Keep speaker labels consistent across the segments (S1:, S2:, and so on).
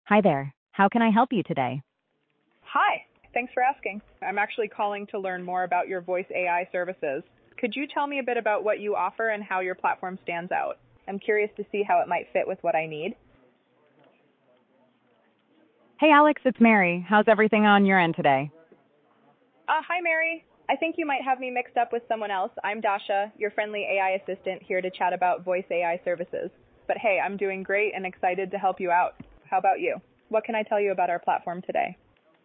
S1: Hi there. How can I help you today?
S2: Hi. Thanks for asking. I'm actually calling to learn more about your voice AI services. Could you tell me a bit about what you offer and how your platform stands out? I'm curious to see how it might fit with what I need.
S1: Hey, Alex, it's Mary. How's everything on your end today?
S2: Hi, Mary. I think you might have me mixed up with someone else. I'm Dasha, your friendly AI assistant, here to chat about voice AI services. But hey, I'm doing great and excited to help you out. How about you? What can I tell you about our platform today?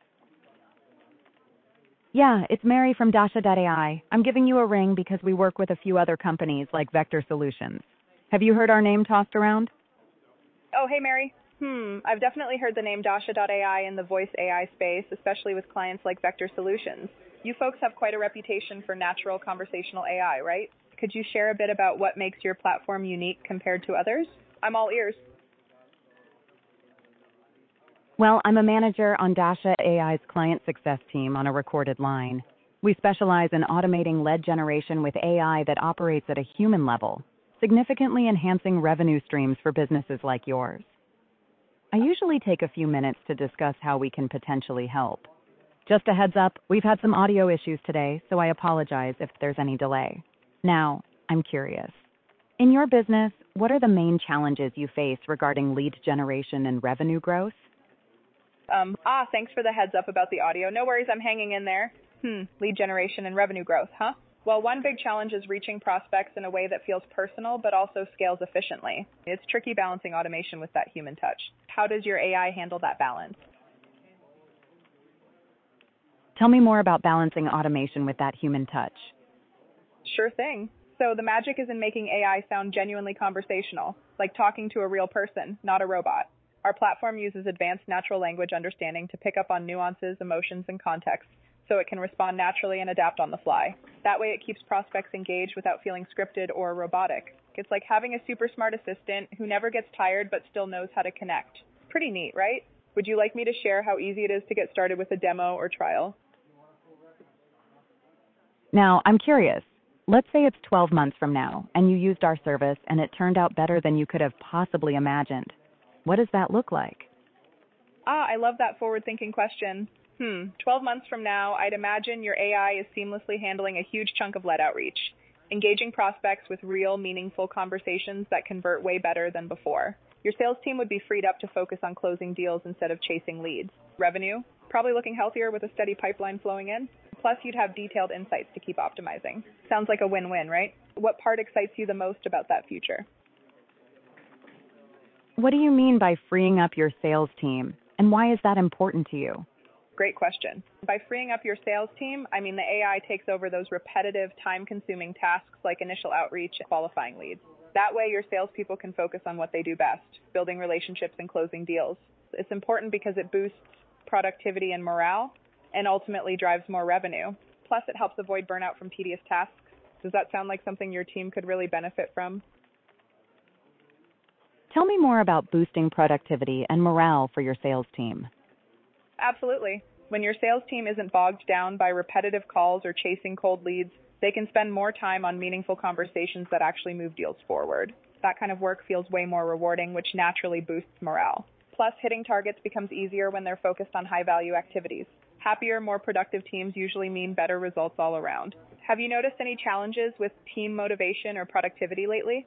S1: Yeah, it's Mary from Dasha.ai. I'm giving you a ring because we work with a few other companies like Vector Solutions. Have you heard our name tossed around?
S2: Oh, hey, Mary. I've definitely heard the name Dasha.ai in the voice AI space, especially with clients like Vector Solutions. You folks have quite a reputation for natural conversational AI, right? Could you share a bit about what makes your platform unique compared to others? I'm all ears.
S1: Well, I'm a manager on Dasha AI's client success team on a recorded line. We specialize in automating lead generation with AI that operates at a human level, significantly enhancing revenue streams for businesses like yours. I usually take a few minutes to discuss how we can potentially help. Just a heads up, we've had some audio issues today, so I apologize if there's any delay. Now, I'm curious. In your business, what are the main challenges you face regarding lead generation and revenue growth?
S2: Thanks for the heads up about the audio. No worries, I'm hanging in there. Lead generation and revenue growth, huh? Well, one big challenge is reaching prospects in a way that feels personal but also scales efficiently. It's tricky balancing automation with that human touch. How does your AI handle that balance?
S1: Tell me more about balancing automation with that human touch.
S2: Sure thing. So the magic is in making AI sound genuinely conversational, like talking to a real person, not a robot. Our platform uses advanced natural language understanding to pick up on nuances, emotions, and context, so it can respond naturally and adapt on the fly. That way it keeps prospects engaged without feeling scripted or robotic. It's like having a super smart assistant who never gets tired but still knows how to connect. Pretty neat, right? Would you like me to share how easy it is to get started with a demo or trial?
S1: Now, I'm curious. Let's say it's 12 months from now, and you used our service, and it turned out better than you could have possibly imagined. What does that look like?
S2: I love that forward-thinking question. 12 months from now, I'd imagine your AI is seamlessly handling a huge chunk of lead outreach, engaging prospects with real, meaningful conversations that convert way better than before. Your sales team would be freed up to focus on closing deals instead of chasing leads. Revenue, probably looking healthier with a steady pipeline flowing in. Plus, you'd have detailed insights to keep optimizing. Sounds like a win-win, right? What part excites you the most about that future?
S1: What do you mean by freeing up your sales team, and why is that important to you?
S2: Great question. By freeing up your sales team, I mean the AI takes over those repetitive, time-consuming tasks like initial outreach and qualifying leads. That way, your salespeople can focus on what they do best, building relationships and closing deals. It's important because it boosts productivity and morale, and ultimately drives more revenue. Plus, it helps avoid burnout from tedious tasks. Does that sound like something your team could really benefit from?
S1: Tell me more about boosting productivity and morale for your sales team.
S2: Absolutely. When your sales team isn't bogged down by repetitive calls or chasing cold leads, they can spend more time on meaningful conversations that actually move deals forward. That kind of work feels way more rewarding, which naturally boosts morale. Plus, hitting targets becomes easier when they're focused on high-value activities. Happier, more productive teams usually mean better results all around. Have you noticed any challenges with team motivation or productivity lately?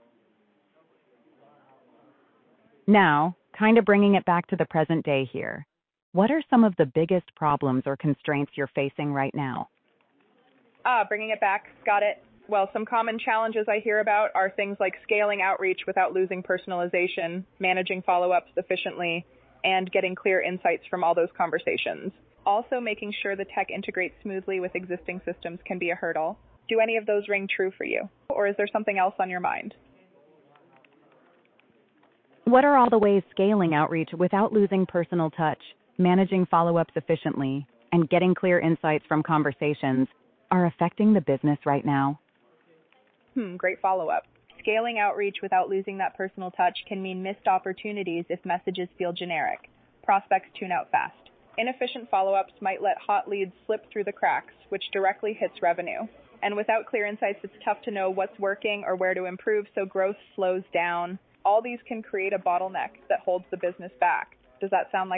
S1: Now, kind of bringing it back to the present day here. What are some of the biggest problems or constraints you're facing right now?
S2: Bringing it back. Got it. Well, some common challenges I hear about are things like scaling outreach without losing personalization, managing follow-ups efficiently, and getting clear insights from all those conversations. Also, making sure the tech integrates smoothly with existing systems can be a hurdle. Do any of those ring true for you? Or is there something else on your mind?
S1: What are all the ways scaling outreach without losing personal touch, managing follow-ups efficiently, and getting clear insights from conversations are affecting the business right now?
S2: Great follow-up. Scaling outreach without losing that personal touch can mean missed opportunities if messages feel generic. Prospects tune out fast. Inefficient follow-ups might let hot leads slip through the cracks, which directly hits revenue. And without clear insights, it's tough to know what's working or where to improve, so growth slows down. All these can create a bottleneck that holds the business back. Does that sound like